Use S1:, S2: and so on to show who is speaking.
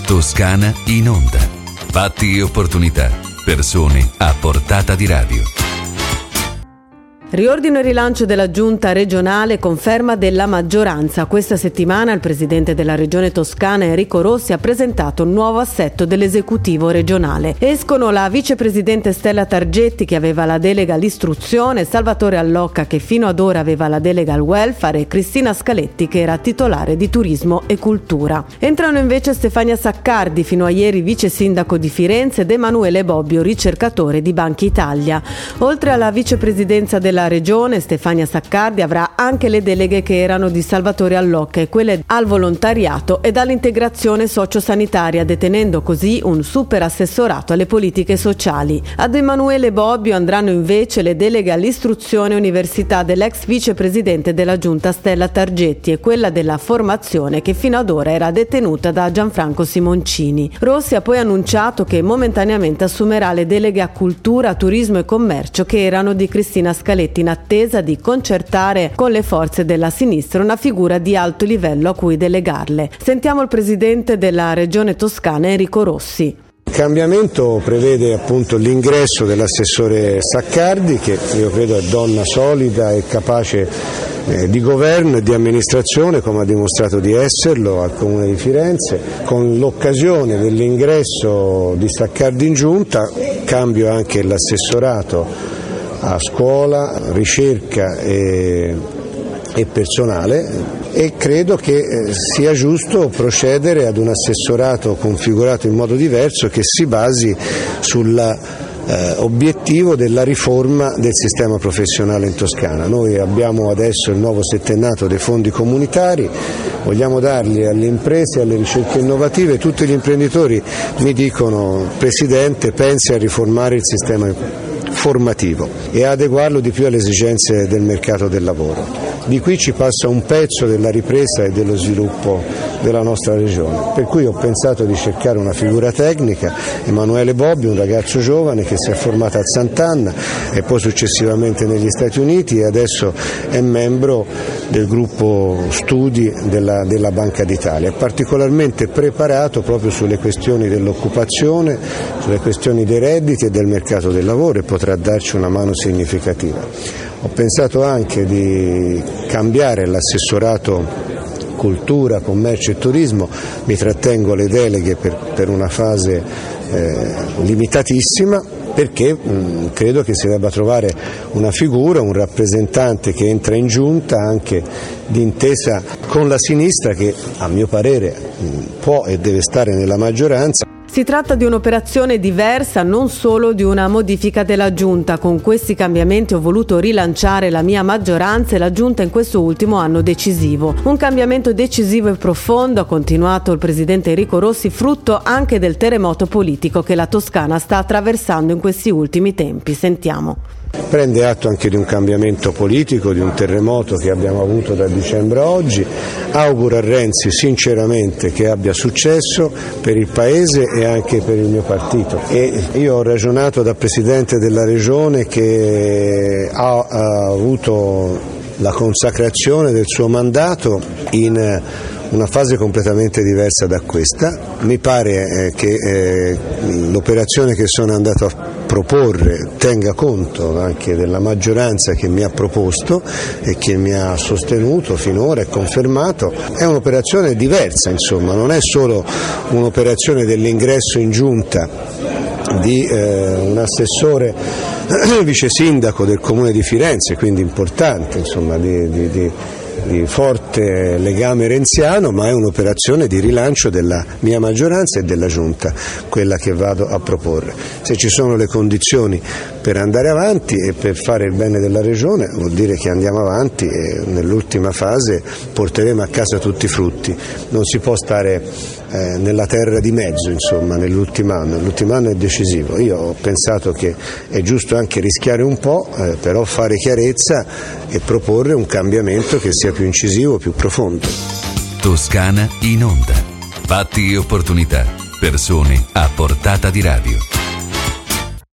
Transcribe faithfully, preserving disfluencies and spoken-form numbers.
S1: Toscana in onda. Fatti e opportunità. Persone a portata di radio.
S2: Riordino e rilancio della giunta regionale, conferma della maggioranza. Questa settimana il presidente della regione Toscana Enrico Rossi ha presentato un nuovo assetto dell'esecutivo regionale. Escono la vicepresidente Stella Targetti, che aveva la delega all'istruzione, Salvatore Allocca, che fino ad ora aveva la delega al welfare, e Cristina Scaletti, che era titolare di turismo e cultura. Entrano invece Stefania Saccardi, fino a ieri vice sindaco di Firenze, ed Emanuele Bobbio, ricercatore di Banca Italia. Oltre alla vicepresidenza della regione, Stefania Saccardi avrà anche le deleghe che erano di Salvatore Allocca e quelle al volontariato ed all'integrazione sociosanitaria, detenendo così un super assessorato alle politiche sociali. Ad Emanuele Bobbio andranno invece le deleghe all'istruzione e università dell'ex vicepresidente della giunta Stella Targetti e quella della formazione, che fino ad ora era detenuta da Gianfranco Simoncini. Rossi ha poi annunciato che momentaneamente assumerà le deleghe a cultura, turismo e commercio che erano di Cristina Scaletti, in attesa di concertare con le forze della sinistra una figura di alto livello a cui delegarle. Sentiamo il presidente della regione Toscana Enrico Rossi.
S3: Il cambiamento prevede appunto l'ingresso dell'assessore Saccardi, che io credo è donna solida e capace eh, di governo e di amministrazione, come ha dimostrato di esserlo al Comune di Firenze. Con l'occasione dell'ingresso di Saccardi in giunta cambio anche l'assessorato a scuola, ricerca e, e personale, e credo che sia giusto procedere ad un assessorato configurato in modo diverso, che si basi sull'obiettivo eh, della riforma del sistema professionale in Toscana. Noi abbiamo adesso il nuovo settennato dei fondi comunitari, vogliamo darli alle imprese, alle ricerche innovative. Tutti gli imprenditori mi dicono: Presidente, pensi a riformare il sistema formativo e adeguarlo di più alle esigenze del mercato del lavoro. Di qui ci passa un pezzo della ripresa e dello sviluppo della nostra regione, per cui ho pensato di cercare una figura tecnica, Emanuele Bobbio, un ragazzo giovane che si è formato a Sant'Anna e poi successivamente negli Stati Uniti, e adesso è membro del gruppo studi della, della Banca d'Italia. È particolarmente preparato proprio sulle questioni dell'occupazione, sulle questioni dei redditi e del mercato del lavoro, e potrà darci una mano significativa. Ho pensato anche di cambiare l'assessorato cultura, commercio e turismo, mi trattengo le deleghe per, per una fase eh, limitatissima, perché mh, credo che si debba trovare una figura, un rappresentante che entra in giunta anche d'intesa con la sinistra, che a mio parere mh, può e deve stare nella maggioranza.
S2: Si tratta di un'operazione diversa, non solo di una modifica della Giunta. Con questi cambiamenti ho voluto rilanciare la mia maggioranza e la Giunta in questo ultimo anno decisivo. Un cambiamento decisivo e profondo, ha continuato il presidente Enrico Rossi, frutto anche del terremoto politico che la Toscana sta attraversando in questi ultimi tempi. Sentiamo.
S3: Prende atto anche di un cambiamento politico, di un terremoto che abbiamo avuto da dicembre a oggi. Auguro a Renzi sinceramente che abbia successo per il Paese e anche per il mio partito. E io ho ragionato da Presidente della Regione, che ha, ha avuto la consacrazione del suo mandato in una fase completamente diversa da questa. Mi pare eh, che eh, l'operazione che sono andato a proporre tenga conto anche della maggioranza che mi ha proposto e che mi ha sostenuto finora e confermato. È un'operazione diversa, insomma, non è solo un'operazione dell'ingresso in giunta di eh, un assessore vice sindaco del Comune di Firenze, quindi importante, insomma, di, di, di di forte legame renziano, ma è un'operazione di rilancio della mia maggioranza e della Giunta, quella che vado a proporre. Se ci sono le condizioni per andare avanti e per fare il bene della Regione, vuol dire che andiamo avanti e nell'ultima fase porteremo a casa tutti i frutti. Non si può stare eh, nella terra di mezzo, insomma, nell'ultimo anno. L'ultimo anno è decisivo. Io ho pensato che è giusto anche rischiare un po', eh, però fare chiarezza e proporre un cambiamento che sia più incisivo, più profondo.
S1: Toscana in onda. Fatti e opportunità. Persone a portata di radio.